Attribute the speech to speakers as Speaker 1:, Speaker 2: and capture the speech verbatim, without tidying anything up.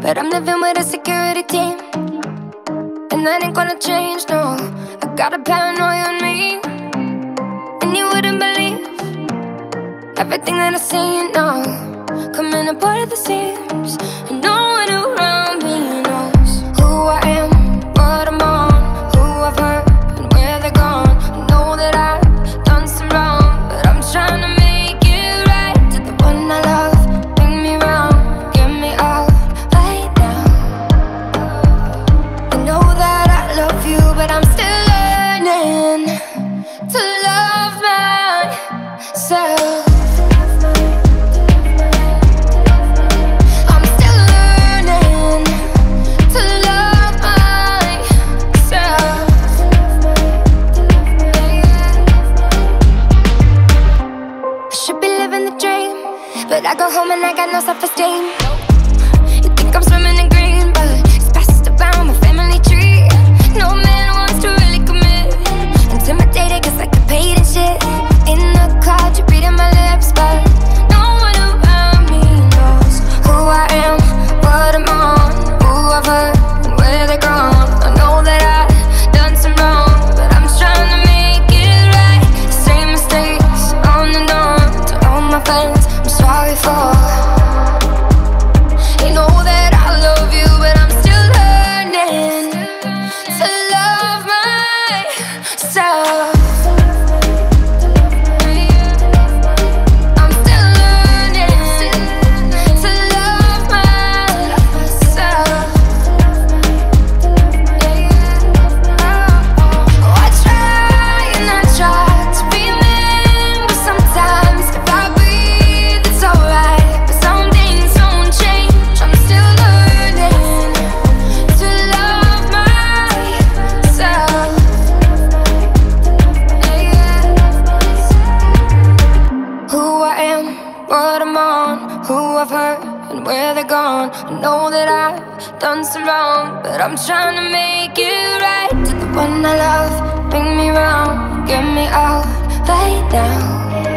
Speaker 1: but I'm living with a security team, and that ain't gonna change, no. I got a paranoia on me, and you wouldn't believe everything that I say, you know. Coming apart at the seams, and no one around me knows who I am, what I'm on, who I've hurt, and where they're gone. I know that I've done some wrong, but I'm trying to make it right. To the one I love, bring me round, get me out right now. I know that I love you, but I'm still learning to love myself. But I go home and I got no self-esteem. You think I'm swimming in green, but it's passed around my family tree. No man wants to really commit. Intimidated cause I get paid and shit. In the crowd you're reading my lips, but no one around me knows who I am, what I'm on, who I've hurt, and where they're gone. I know that I've done some wrong, but I'm trying to make it right. The same mistakes on and on. To all my friends, sorry for. You know that I love you, but I'm still learning to love myself. I'm still learning to love myself. Oh, I try and I try to remember sometimes if I breathe it's alright, but some things don't change. I'm still learning to love myself. Who I am, what I'm on, who I've hurt, and where they're gone. I know that I've done some wrong, but I'm trying to make it right. To the one I love, bring me round, get me out right now.